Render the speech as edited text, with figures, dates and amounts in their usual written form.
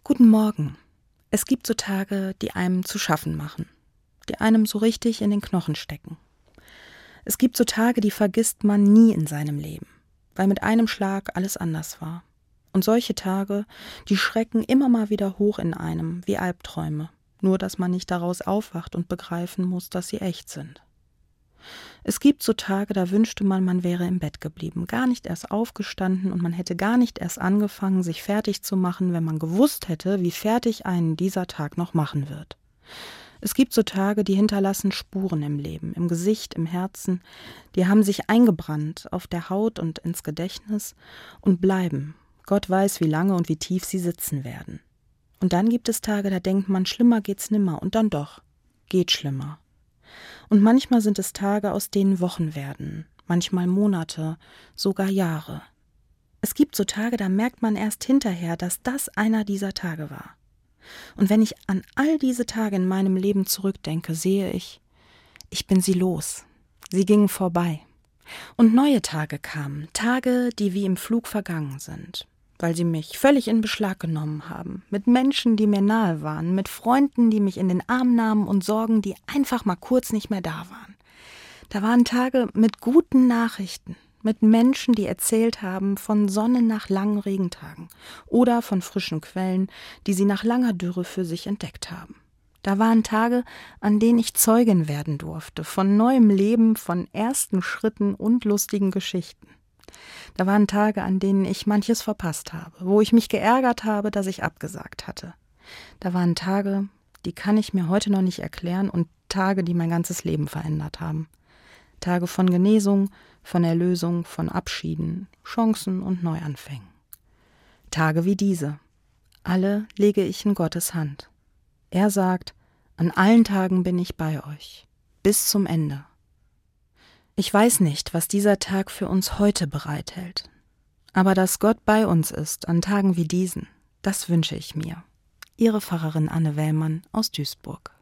Guten Morgen. Es gibt so Tage, die einem zu schaffen machen, die einem so richtig in den Knochen stecken. Es gibt so Tage, die vergisst man nie in seinem Leben, weil mit einem Schlag alles anders war. Und solche Tage, die schrecken immer mal wieder hoch in einem, wie Albträume, nur dass man nicht daraus aufwacht und begreifen muss, dass sie echt sind. Es gibt so Tage, da wünschte man, man wäre im Bett geblieben, gar nicht erst aufgestanden und man hätte gar nicht erst angefangen, sich fertig zu machen, wenn man gewusst hätte, wie fertig einen dieser Tag noch machen wird. Es gibt so Tage, die hinterlassen Spuren im Leben, im Gesicht, im Herzen, die haben sich eingebrannt auf der Haut und ins Gedächtnis und bleiben. Gott weiß, wie lange und wie tief sie sitzen werden. Und dann gibt es Tage, da denkt man, schlimmer geht's nimmer und dann doch, geht schlimmer. Und manchmal sind es Tage, aus denen Wochen werden, manchmal Monate, sogar Jahre. Es gibt so Tage, da merkt man erst hinterher, dass das einer dieser Tage war. Und wenn ich an all diese Tage in meinem Leben zurückdenke, sehe ich bin sie los. Sie gingen vorbei. Und neue Tage kamen, Tage, die wie im Flug vergangen sind, weil sie mich völlig in Beschlag genommen haben, mit Menschen, die mir nahe waren, mit Freunden, die mich in den Arm nahmen und Sorgen, die einfach mal kurz nicht mehr da waren. Da waren Tage mit guten Nachrichten, mit Menschen, die erzählt haben von Sonne nach langen Regentagen oder von frischen Quellen, die sie nach langer Dürre für sich entdeckt haben. Da waren Tage, an denen ich Zeugin werden durfte, von neuem Leben, von ersten Schritten und lustigen Geschichten. Da waren Tage, an denen ich manches verpasst habe, wo ich mich geärgert habe, dass ich abgesagt hatte. Da waren Tage, die kann ich mir heute noch nicht erklären und Tage, die mein ganzes Leben verändert haben. Tage von Genesung, von Erlösung, von Abschieden, Chancen und Neuanfängen. Tage wie diese. Alle lege ich in Gottes Hand. Er sagt, an allen Tagen bin ich bei euch, bis zum Ende. Ich weiß nicht, was dieser Tag für uns heute bereithält. Aber dass Gott bei uns ist an Tagen wie diesen, das wünsche ich mir. Ihre Pfarrerin Anne Wellmann aus Duisburg.